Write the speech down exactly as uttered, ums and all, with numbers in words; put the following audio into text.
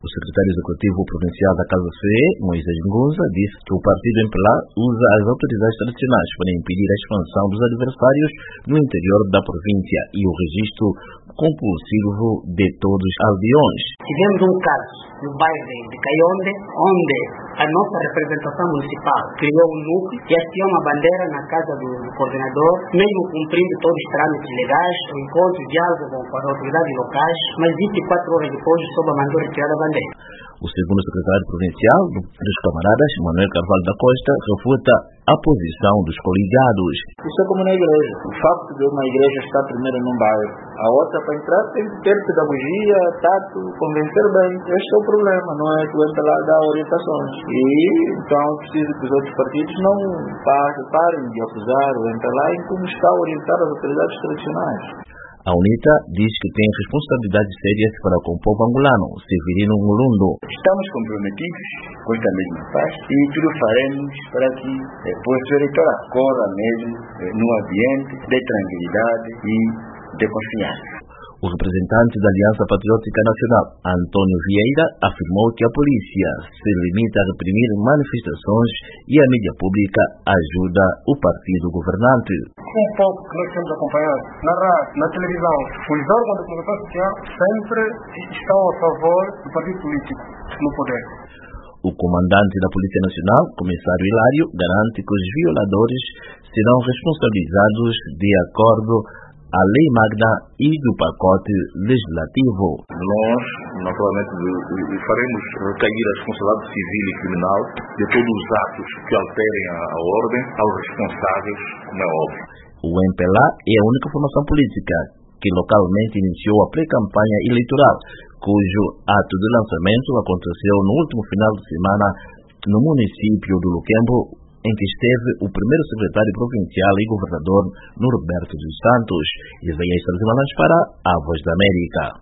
O secretário executivo provincial da Casa C E, Moisés Ngunza, disse que o partido M P L A usa as autoridades tradicionais para impedir a expansão dos adversários no interior da província e o registro compulsivo de todos os aldeões. Tivemos um caso no bairro de Caionde, onde a nossa representação municipal criou um núcleo que hasteou uma bandeira na casa do, do coordenador, mesmo cumprindo todos os trâmites legais, o encontro, diálogo com as autoridades locais, mas vinte e quatro horas depois, sob a mandou retirar a bandeira. O segundo secretário provincial dos camaradas, Manuel Carvalho da Costa, refuta a posição dos coligados. Isso é como na igreja. O facto de uma igreja estar primeiro num bairro, a outra para entrar tem que ter pedagogia, tato, convencer bem. Este é o problema, não é que o M P L A dá orientações. E então é preciso que os outros partidos não parem de acusar o M P L A em como está a orientar as autoridades tradicionais. A UNITA diz que tem responsabilidades sérias para com o povo angolano, Severino Mulundo. Estamos comprometidos com esta mesma paz e tudo faremos para que eh, o povo eleitoral corra mesmo eh, num ambiente de tranquilidade e de confiança. O representante da Aliança Patriótica Nacional, Antônio Vieira, afirmou que a polícia se limita a reprimir manifestações e a mídia pública ajuda o partido governante. Um pouco que nós temos acompanhado na rádio, na televisão, os órgãos de comunicação social sempre estão a favor do partido político no poder. O comandante da Polícia Nacional, comissário Hilário, garante que os violadores serão responsabilizados de acordo a Lei Magna e do pacote legislativo. Nós, naturalmente, faremos recair a responsabilidade civil e criminal de todos os atos que alterem a ordem aos responsáveis, como é óbvio. O M P L A é a única formação política que localmente iniciou a pré-campanha eleitoral, cujo ato de lançamento aconteceu no último final de semana no município do Luquembo, em que esteve o primeiro secretário provincial e governador Norberto dos Santos. Isaías Salzimanas para a Voz da América.